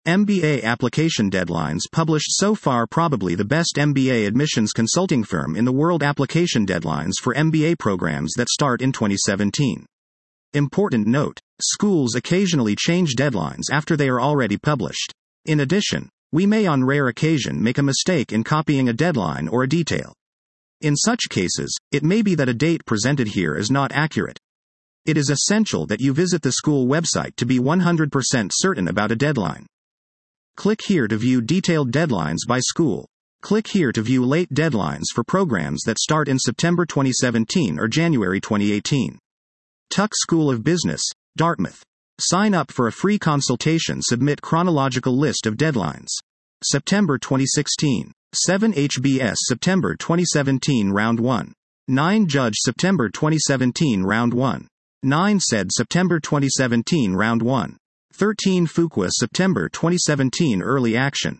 MBA application deadlines published so far. Probably the best MBA admissions consulting firm in the world. Application deadlines for MBA programs that start in 2017. Important note: schools occasionally change deadlines after they are already published. In addition, we may on rare occasion make a mistake in copying a deadline or a detail. In such cases, it may be that a date presented here is not accurate. It is essential that you visit the school website to be 100% certain about a deadline. Click here to view detailed deadlines by school. Click here to view late deadlines for programs that start in September 2017 or January 2018. Tuck School of Business, Dartmouth. Sign up for a free consultation. Submit chronological list of deadlines. September 2016. 7 HBS September 2017 Round 1. 9 Judge September 2017 Round 1. 9 SED September 2017 Round 1. 13 Fuqua September 2017 Early Action.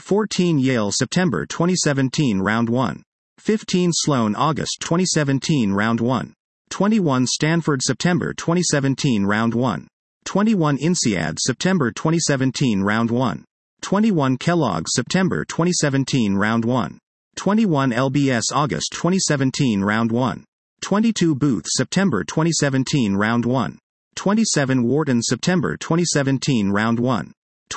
14 Yale September 2017 Round 1. 15 Sloan August 2017 Round 1. 21 Stanford September 2017 Round 1. 21 INSEAD September 2017 Round 1. 21 Kellogg September 2017 Round 1. 21 LBS August 2017 Round 1. 22 Booth September 2017 Round 1. 27 Wharton September 2017 Round 1.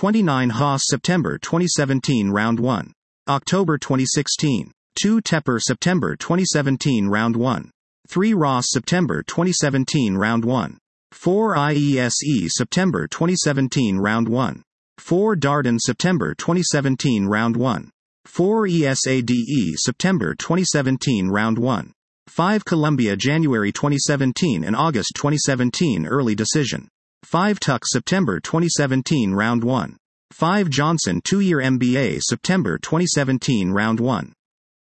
29 Haas September 2017 Round 1. October 2016. 2 Tepper September 2017 Round 1. 3 Ross September 2017 Round 1. 4 IESE September 2017 Round 1. 4 Darden September 2017 Round 1. 4 ESADE September 2017 Round 1. 5 Columbia January 2017 and August 2017 Early Decision. 5 Tuck September 2017 Round 1. 5 Johnson 2-year MBA September 2017 Round 1.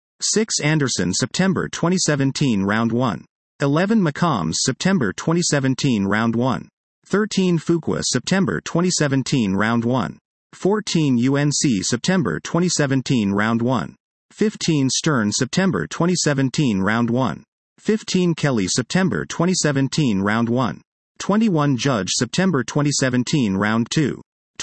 6 Anderson September 2017 Round 1. 11 McCombs September 2017 Round 1. 13 Fuqua September 2017 Round 1. 14 UNC September 2017 Round 1. 15 Stern September 2017 Round 1. 15 Kelly September 2017 Round 1. 21 Judge September 2017 Round 2.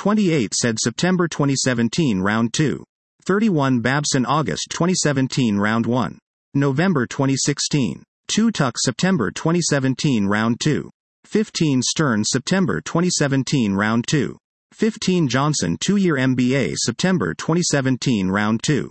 28 SED September 2017 Round 2. 31 Babson August 2017 Round 1. November 2016. 2 Tuck September 2017 Round 2. 15 Stern September 2017 Round 2. 15 Johnson 2-year MBA September 2017 Round 2.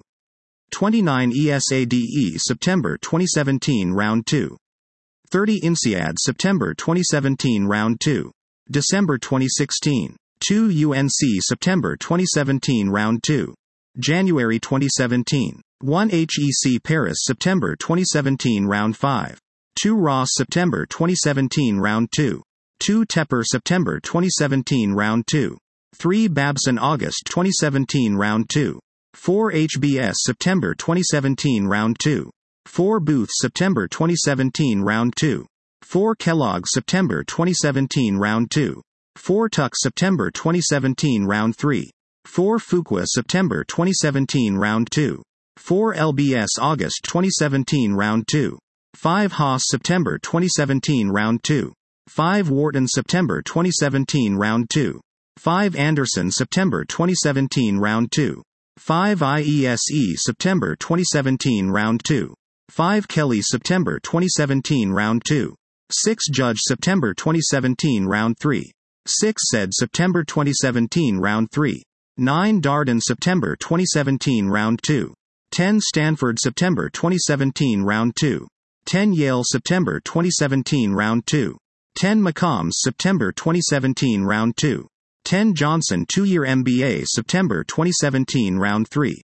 29 ESADE September 2017 Round 2. 30 INSEAD September 2017 Round 2. December 2016. 2 UNC September 2017 Round 2. January 2017. 1 HEC Paris September 2017 Round 5. 2 Ross September 2017 Round 2. 2 Tepper September 2017 Round 2. 3 Babson August 2017 Round 2. 4 HBS September 2017 Round 2. 4 Booth September 2017 Round 2. 4 Kellogg September 2017 Round 2. 4 Tuck September 2017 Round 3. 4 Fuqua September 2017 Round 2. 4 LBS August 2017 Round 2. 5 Haas September 2017 Round 2. 5 Wharton September 2017 Round 2. 5 Anderson September 2017 Round 2. 5 IESE September 2017 Round 2. 5 Kelly September 2017 Round 2. 6 Judge September 2017 Round 3. 6 SED September 2017 Round 3. 9 Darden September 2017 Round 2. 10 Stanford September 2017 Round 2. 10 Yale September 2017 Round 2. 10 McCombs September 2017 Round 2. 10 Johnson 2-year MBA September 2017 Round 3.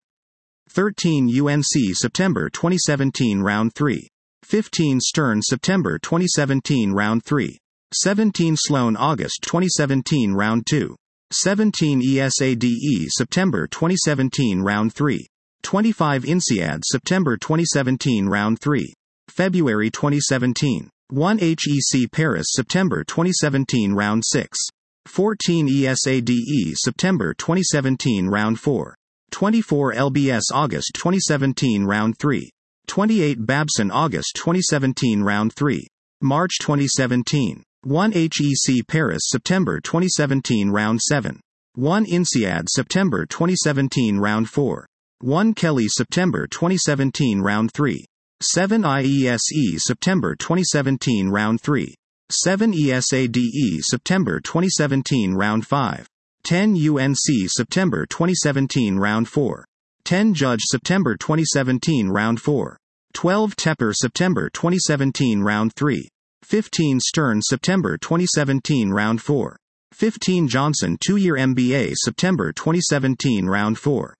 13 UNC September 2017 Round 3. 15 Stern September 2017 Round 3. 17 Sloan August 2017 Round 2. 17 ESADE September 2017 Round 3. 25 INSEAD September 2017 Round 3. February 2017. 1 HEC Paris September 2017 Round 6. 14 ESADE September 2017 Round 4. 24 LBS August 2017 Round 3. 28 Babson August 2017 Round 3. March 2017. 1 HEC Paris September 2017 Round 7. 1 INSEAD September 2017 Round 4. 1 Kelly September 2017 Round 3. 7 IESE September 2017 Round 3. 7 ESADE September 2017 Round 5. 10 UNC September 2017 Round 4. 10 Judge September 2017 Round 4. 12 Tepper September 2017 Round 3. 15 Stern September 2017 Round 4. 15 Johnson 2-year MBA September 2017 Round 4.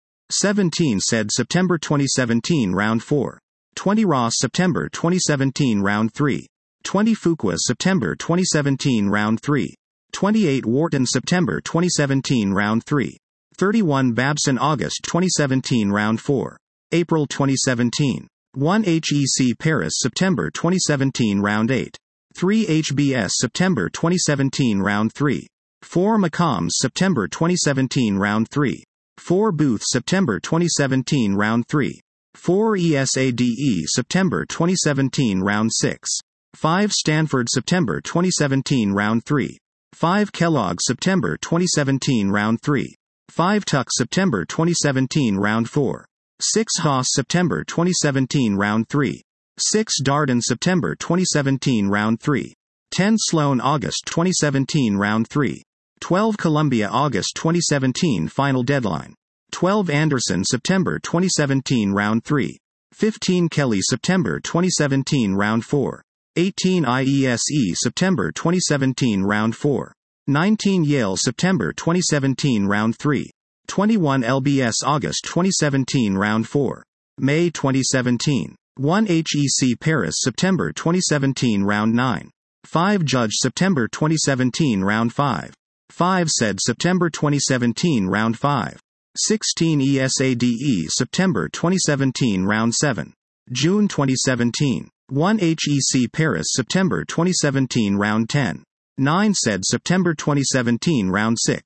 17 Said September 2017 Round 4. 20 Ross September 2017 Round 3. 20 Fuqua September 2017 Round 3. 28 Wharton September 2017 Round 3. 31 Babson August 2017 Round 4. April 2017. 1 HEC Paris September 2017 Round 8. 3 HBS September 2017 Round 3. 4 McCombs September 2017 Round 3. 4 Booth September 2017 Round 3. 4 ESADE September 2017 Round 6. 5 Stanford September 2017 Round 3. 5 Kellogg September 2017 Round 3. 5 Tuck September 2017 Round 4. 6 Haas September 2017 Round 3. 6 Darden September 2017 Round 3. 10 Sloan August 2017 Round 3. 12 Columbia August 2017 Final Deadline. 12 Anderson September 2017 Round 3. 15 Kelly September 2017 Round 4. 18 IESE September 2017 Round 4. 19 Yale September 2017 Round 3. 21 LBS August 2017 Round 4. May 2017. 1 HEC Paris September 2017 Round 9. 5 Judge September 2017 Round 5. 5 Said September 2017 Round 5. 16 ESADE September 2017 Round 7. June 2017. 1 HEC Paris September 2017 Round 10. 9 Said September 2017 Round 6.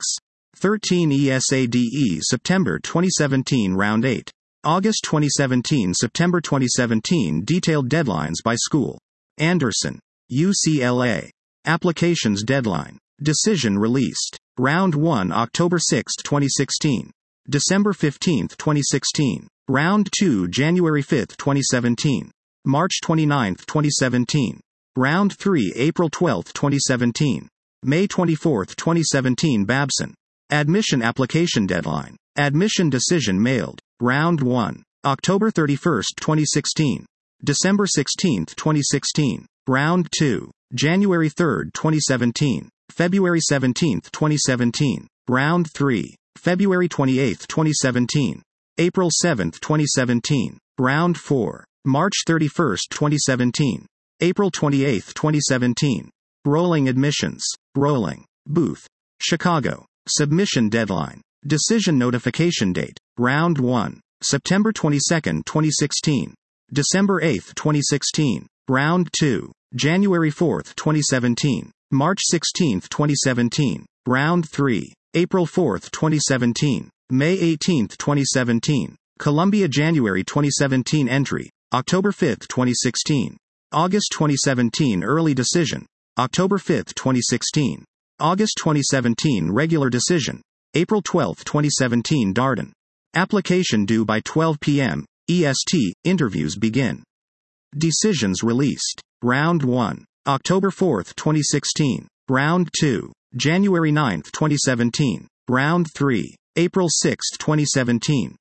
13 ESADE September 2017 Round 8. August 2017 September 2017 Detailed deadlines by school. Anderson. UCLA. Applications deadline. Decision released. Round 1 October 6, 2016. December 15, 2016. Round 2 January 5, 2017. March 29, 2017. Round 3 April 12, 2017. May 24, 2017 Babson. Admission application deadline. Admission decision mailed. Round 1. October 31, 2016. December 16, 2016. Round 2. January 3, 2017. February 17, 2017. Round 3. February 28, 2017. April 7, 2017. Round 4. March 31, 2017. April 28, 2017. Rolling admissions. Rolling. Booth. Chicago. Submission deadline. Decision notification date. Round 1. September 22, 2016. December 8, 2016. Round 2. January 4, 2017. March 16, 2017. Round 3. April 4, 2017. May 18, 2017. Columbia January 2017 entry. October 5, 2016. August 2017 early decision. October 5, 2016. August 2017 regular decision. April 12, 2017 Darden. Application due by 12 p.m. EST. Interviews begin. Decisions released. Round 1. October 4, 2016. Round 2. January 9, 2017. Round 3. April 6, 2017.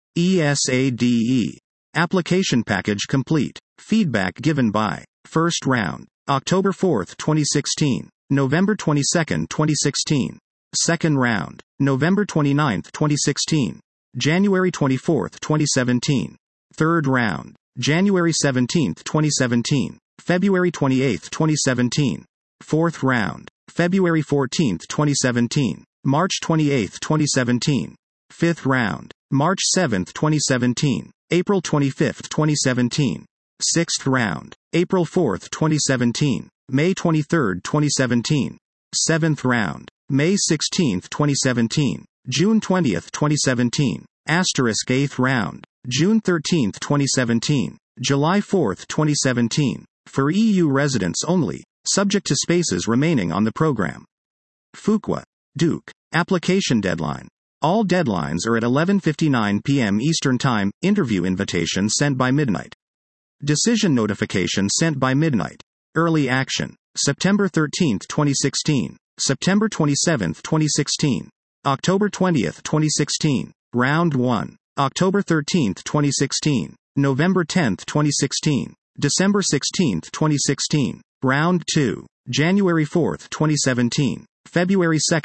ESADE. Application package complete. Feedback given by. First round. October 4, 2016. November 22, 2016. Second round. November 29, 2016. January 24, 2017. Third round. January 17, 2017. February 28, 2017. Fourth round. February 14, 2017. March 28, 2017. Fifth round. March 7, 2017. April 25, 2017. Sixth round. April 4, 2017. May 23, 2017. Seventh round. May 16, 2017. June 20, 2017. Asterisk 8th round. June 13, 2017. July 4, 2017. For EU residents only, subject to spaces remaining on the program. Fuqua. Duke. Application deadline. All deadlines are at 11:59 p.m. Eastern Time. Interview invitation sent by midnight. Decision notification sent by midnight. Early action. September 13, 2016. September 27, 2016. October 20, 2016. Round 1. October 13, 2016. November 10, 2016. December 16, 2016. Round 2. January 4, 2017. February 2,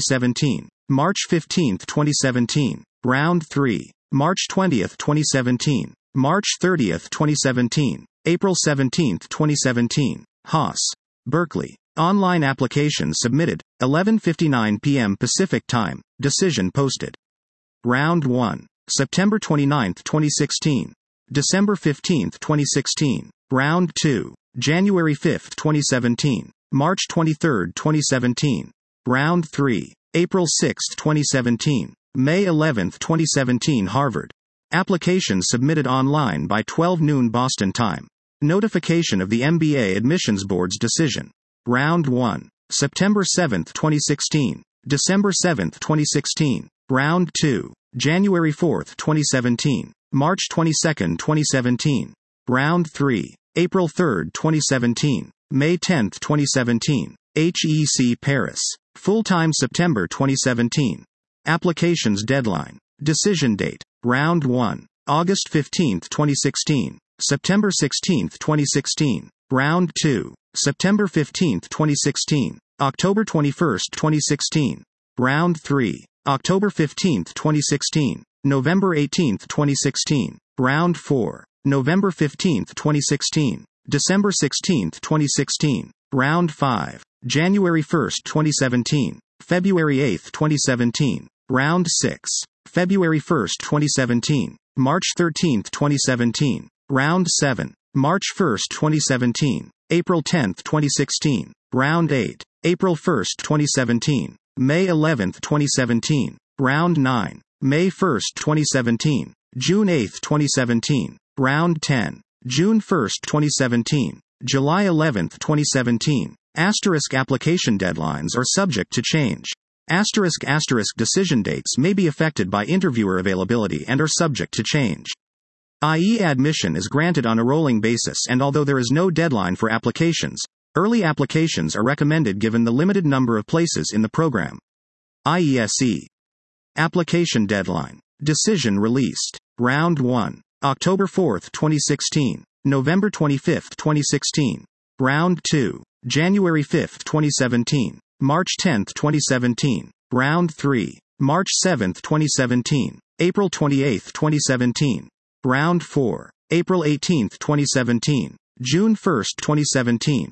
2017. March 15, 2017. Round 3. March 20, 2017. March 30, 2017. April 17, 2017. Haas. Berkeley. Online application submitted. 11:59 p.m. Pacific Time. Decision posted. Round 1. September 29, 2016. December 15, 2016. Round 2. January 5, 2017. March 23, 2017. Round 3. April 6, 2017. May 11, 2017. Harvard. Application submitted online by 12 noon Boston time. Notification of the MBA Admissions Board's decision. Round 1. September 7, 2016. December 7, 2016. Round 2. January 4, 2017. March 22, 2017. Round 3. April 3, 2017. May 10, 2017. HEC Paris. Full-time September 2017. Applications deadline. Decision date. Round 1. August 15, 2016. September 16, 2016. Round 2. September 15, 2016. October 21, 2016. Round 3. October 15, 2016. November 18, 2016. Round 4. November 15, 2016. December 16, 2016. Round 5. January 1, 2017. February 8, 2017. Round 6. February 1, 2017. March 13, 2017. Round 7. March 1, 2017. April 10, 2016. Round 8. April 1, 2017. May 11, 2017. Round 9. May 1, 2017. June 8, 2017. Round 10. June 1, 2017. July 11, 2017. Asterisk application deadlines are subject to change. Asterisk decision dates may be affected by interviewer availability and are subject to change. i.e., admission is granted on a rolling basis, and although there is no deadline for applications, early applications are recommended given the limited number of places in the program. IESE. Application deadline. Decision released. Round 1. October 4, 2016. November 25, 2016. Round 2. January 5, 2017. March 10, 2017. Round 3. March 7, 2017. April 28, 2017. Round 4. April 18, 2017. June 1, 2017.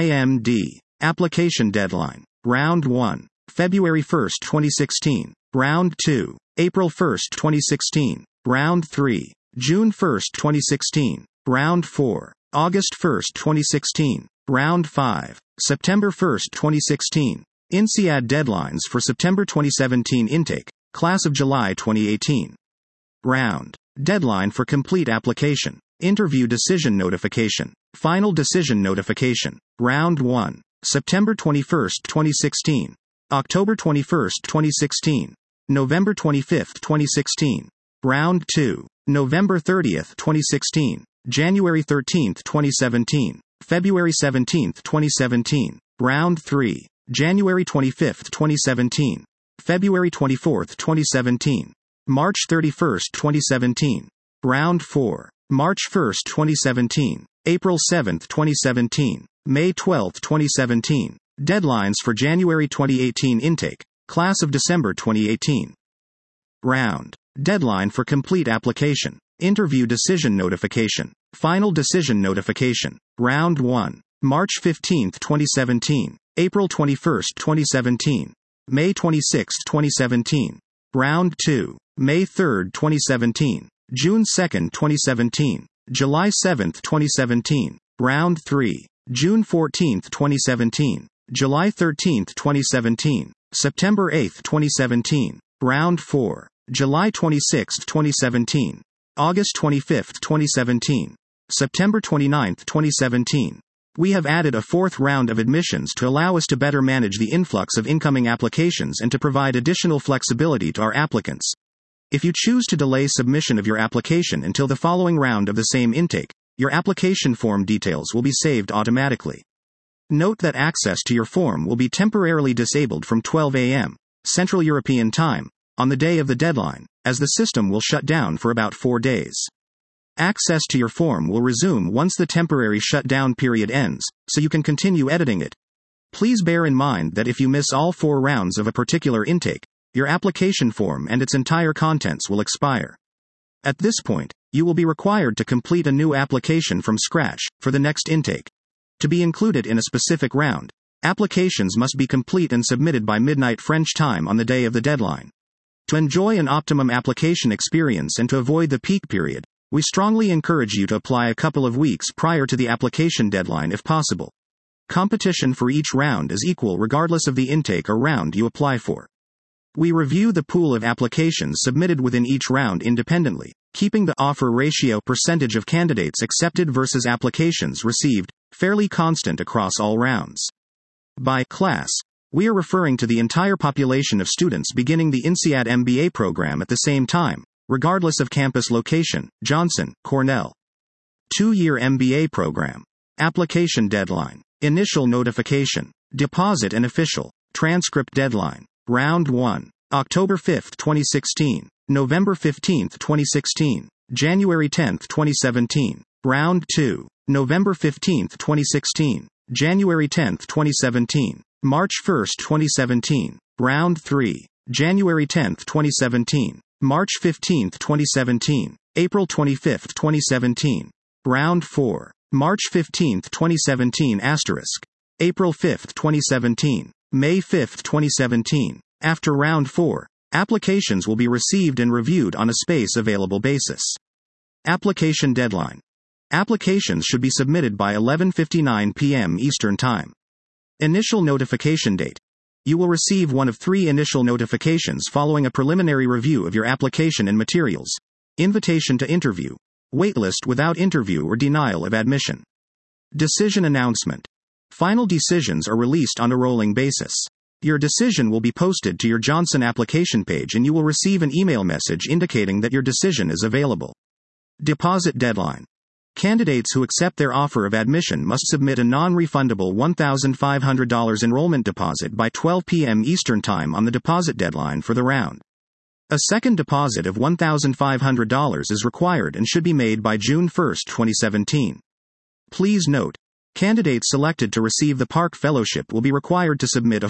IMD. Application deadline. Round 1. February 1, 2016. Round 2. April 1, 2016. Round 3. June 1, 2016. Round 4. August 1, 2016. Round 5. September 1, 2016. INSEAD deadlines for September 2017 intake. Class of July 2018. Round. Deadline for complete application. Interview decision notification. Final decision notification. Round 1. September 21, 2016. October 21, 2016. November 25, 2016. Round 2. November 30, 2016. January 13, 2017. February 17, 2017. Round 3. January 25, 2017. February 24, 2017. March 31, 2017. Round 4. March 1, 2017. April 7, 2017. May 12, 2017. Deadlines for January 2018 intake. Class of December 2018. Round. Deadline for complete application. Interview decision notification. Final decision notification. Round 1. March 15, 2017. April 21, 2017. May 26, 2017. Round 2. May 3, 2017. June 2, 2017. July 7, 2017. Round 3. June 14, 2017. July 13, 2017. September 8, 2017. Round 4. July 26, 2017. August 25, 2017. September 29, 2017. We have added a fourth round of admissions to allow us to better manage the influx of incoming applications and to provide additional flexibility to our applicants. If you choose to delay submission of your application until the following round of the same intake, your application form details will be saved automatically. Note that access to your form will be temporarily disabled from 12 a.m. Central European Time on the day of the deadline, as the system will shut down for about 4 days. Access to your form will resume once the temporary shutdown period ends, so you can continue editing it. Please bear in mind that if you miss all 4 rounds of a particular intake, your application form and its entire contents will expire. At this point, you will be required to complete a new application from scratch for the next intake. To be included in a specific round, applications must be complete and submitted by midnight French time on the day of the deadline. To enjoy an optimum application experience and to avoid the peak period, we strongly encourage you to apply a couple of weeks prior to the application deadline if possible. Competition for each round is equal regardless of the intake or round you apply for. We review the pool of applications submitted within each round independently, keeping the offer ratio percentage of candidates accepted versus applications received fairly constant across all rounds. By class, we are referring to the entire population of students beginning the INSEAD MBA program at the same time, regardless of campus location. Johnson, Cornell. 2-year MBA program. Application deadline. Initial notification. Deposit and official. Transcript deadline. Round 1. October 5, 2016. November 15, 2016. January 10, 2017. Round 2. November 15, 2016. January 10, 2017. March 1, 2017. Round 3. January 10, 2017. March 15, 2017. April 25, 2017. Round 4. March 15, 2017 *. April 5, 2017. May 5, 2017. After Round 4, applications will be received and reviewed on a space available basis. Application deadline. Applications should be submitted by 11:59 p.m. Eastern Time. Initial notification date. You will receive one of 3 initial notifications following a preliminary review of your application and materials. Invitation to interview. Waitlist without interview or denial of admission. Decision announcement. Final decisions are released on a rolling basis. Your decision will be posted to your Johnson application page and you will receive an email message indicating that your decision is available. Deposit deadline. Candidates who accept their offer of admission must submit a non-refundable $1,500 enrollment deposit by 12 p.m. Eastern Time on the deposit deadline for the round. A second deposit of $1,500 is required and should be made by June 1, 2017. Please note, candidates selected to receive the Park Fellowship will be required to submit a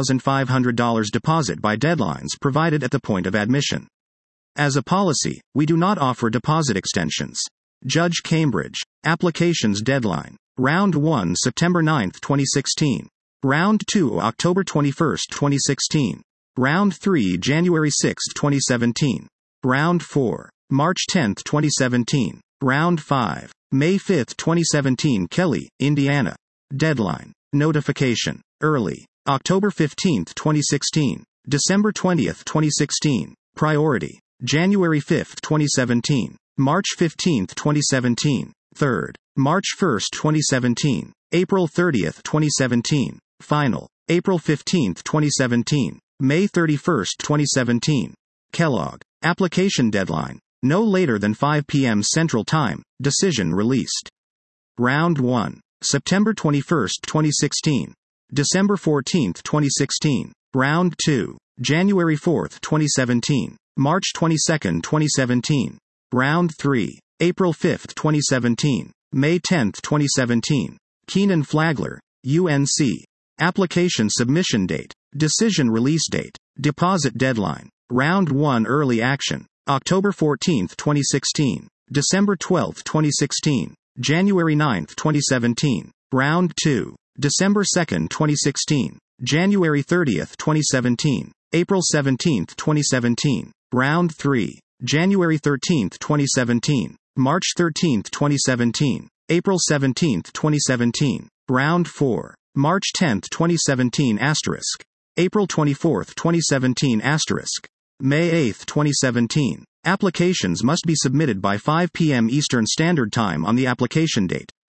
$4,500 deposit by deadlines provided at the point of admission. As a policy, we do not offer deposit extensions. Judge Cambridge. Applications deadline. Round 1 September 9, 2016. Round 2 October 21, 2016. Round 3 January 6, 2017. Round 4 March 10, 2017. Round 5 May 5, 2017. Kelly, Indiana. Deadline. Notification. Early. October 15, 2016. December 20, 2016. Priority. January 5, 2017. March 15, 2017. 3rd. March 1, 2017. April 30, 2017. Final. April 15, 2017. May 31, 2017. Kellogg. Application deadline. No later than 5 p.m. Central Time. Decision released. Round 1. September 21, 2016. December 14, 2016. Round 2. January 4, 2017. March 22, 2017. Round 3. April 5, 2017. May 10, 2017. Keenan Flagler, UNC. Application submission date. Decision release date. Deposit deadline. Round 1 Early action. October 14, 2016. December 12, 2016. January 9, 2017. Round 2. December 2, 2016. January 30, 2017. April 17, 2017. Round 3. January 13, 2017. March 13, 2017. April 17, 2017. Round 4. March 10, 2017 *. April 24, 2017 *. May 8, 2017. Applications must be submitted by 5 p.m. Eastern Standard Time on the application date.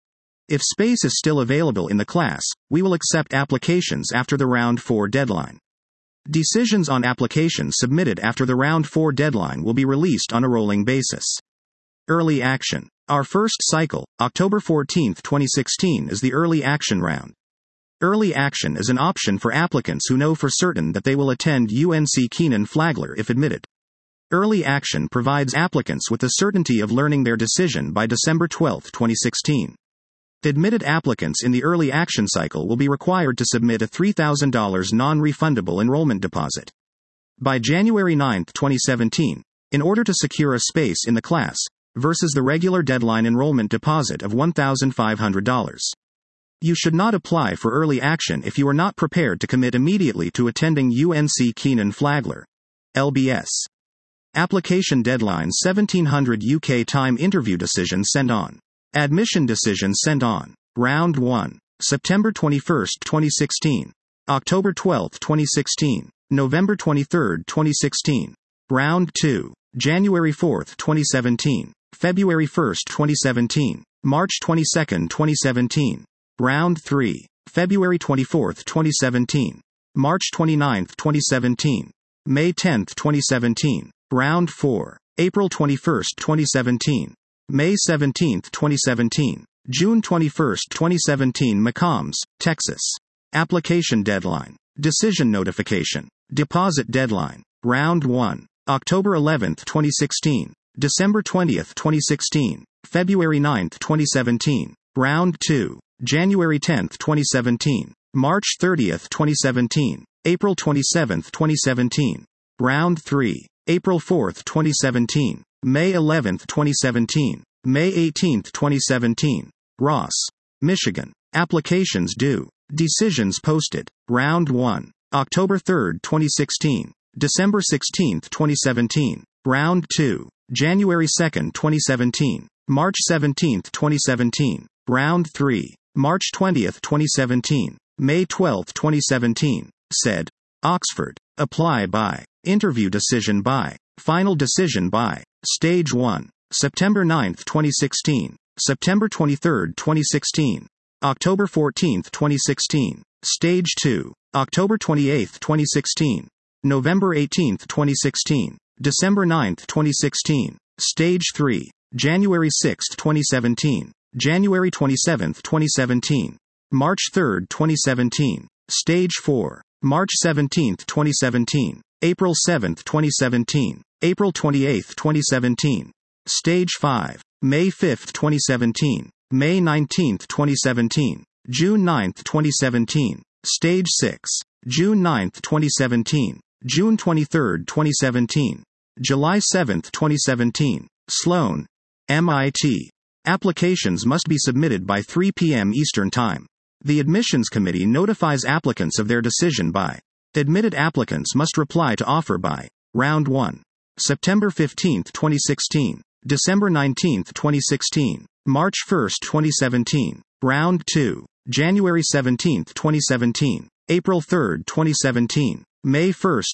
If space is still available in the class, we will accept applications after the Round 4 deadline. Decisions on applications submitted after the Round 4 deadline will be released on a rolling basis. Early action. Our first cycle, October 14, 2016, is the early action round. Early action is an option for applicants who know for certain that they will attend UNC Kenan-Flagler if admitted. Early action provides applicants with the certainty of learning their decision by December 12, 2016. Admitted applicants in the early action cycle will be required to submit a $3,000 non-refundable enrollment deposit by January 9, 2017, in order to secure a space in the class, versus the regular deadline enrollment deposit of $1,500. You should not apply for early action if you are not prepared to commit immediately to attending UNC Kenan-Flagler. LBS. Application deadline 1700 UK time. Interview decision sent on. Admission decision sent on. Round 1. September 21, 2016. October 12, 2016. November 23, 2016. Round 2. January 4, 2017. February 1, 2017. March 22, 2017. Round 3. February 24, 2017. March 29, 2017. May 10, 2017. Round 4. April 21, 2017. May 17, 2017. June 21, 2017. McCombs, Texas. Application deadline. Decision notification. Deposit deadline. Round 1. October 11, 2016. December 20, 2016. February 9, 2017. Round 2. January 10, 2017. March 30, 2017. April 27, 2017. Round 3. April 4, 2017. May 11, 2017. May 18, 2017. Ross, Michigan. Applications due. Decisions posted. Round 1. October 3, 2016. December 16, 2017. Round 2. January 2, 2017. March 17, 2017. Round 3. March 20, 2017. May 12, 2017. Said. Oxford. Apply by. Interview decision by. Final decision by. Stage 1. September 9, 2016. September 23, 2016. October 14, 2016. Stage 2. October 28, 2016. November 18, 2016. December 9, 2016. Stage 3. January 6, 2017. January 27, 2017. March 3, 2017. Stage 4. March 17, 2017. April 7, 2017. April 28, 2017. Stage 5. May 5, 2017. May 19, 2017. June 9, 2017. Stage 6. June 9, 2017. June 23, 2017. July 7, 2017. Sloan, MIT. Applications must be submitted by 3 p.m. Eastern Time. The admissions committee notifies applicants of their decision by. Admitted applicants must reply to offer by. Round 1. September 15, 2016. December 19, 2016. March 1, 2017. Round 2. January 17, 2017. April 3, 2017. May 1,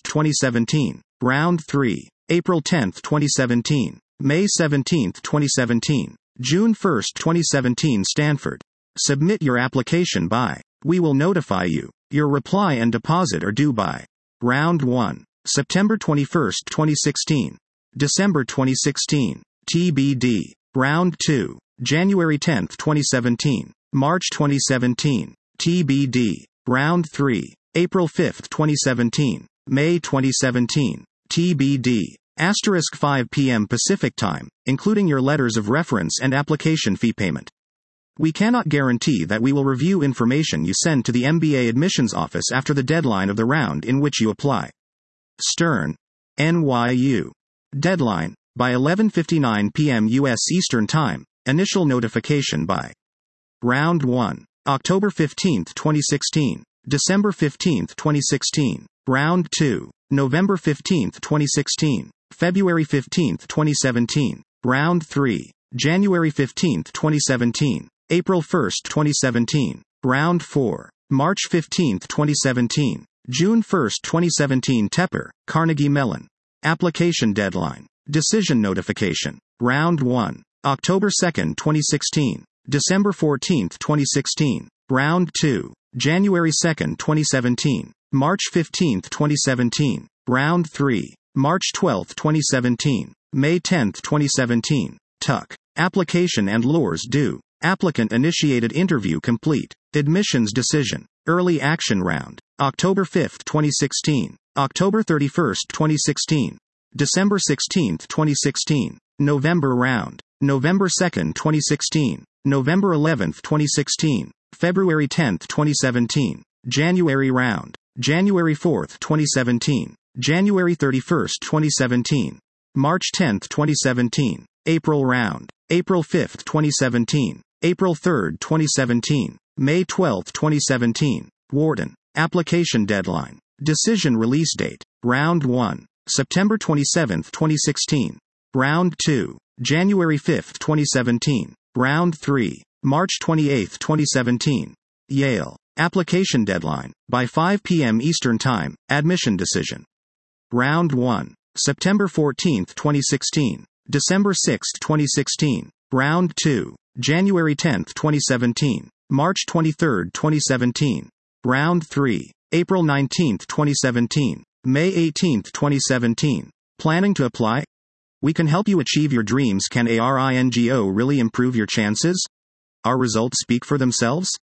2017. Round 3. April 10, 2017. May 17, 2017. June 1, 2017. Stanford. Submit your application by. We will notify you. Your reply and deposit are due by. Round 1. September 21, 2016. December 2016. TBD. Round 2. January 10, 2017. March 2017. TBD. Round 3. April 5, 2017. May 2017. TBD. Asterisk 5 p.m. Pacific Time, including your letters of reference and application fee payment. We cannot guarantee that we will review information you send to the MBA admissions office after the deadline of the round in which you apply. Stern, NYU. Deadline, by 11:59 p.m. U.S. Eastern Time, initial notification by. Round 1. October 15, 2016. December 15, 2016. Round 2. November 15, 2016. February 15, 2017. Round 3. January 15, 2017. April 1, 2017. Round 4. March 15, 2017. June 1, 2017. Tepper, Carnegie Mellon. Application deadline. Decision notification. Round 1. October 2, 2016. December 14, 2016. Round 2. January 2, 2017. March 15, 2017. Round 3. March 12, 2017. May 10, 2017. Tuck. Application and lures due. Applicant initiated interview complete. Admissions decision. Early action round. October 5, 2016. October 31, 2016. December 16, 2016. November round. November 2, 2016. November 11, 2016. February 10, 2017. January round. January 4, 2017. January 31, 2017. March 10, 2017. April round. April 5, 2017. April 3, 2017. May 12, 2017. Warden. Application deadline. Decision release date. Round 1. September 27, 2016. Round 2. January 5, 2017. Round 3. March 28, 2017. Yale. Application deadline. By 5 p.m. Eastern Time. Admission decision. Round 1. September 14, 2016. December 6, 2016. Round 2. January 10, 2017. March 23, 2017. Round 3. April 19, 2017. May 18, 2017. Planning to apply? We can help you achieve your dreams. Can ARINGO really improve your chances? Our results speak for themselves?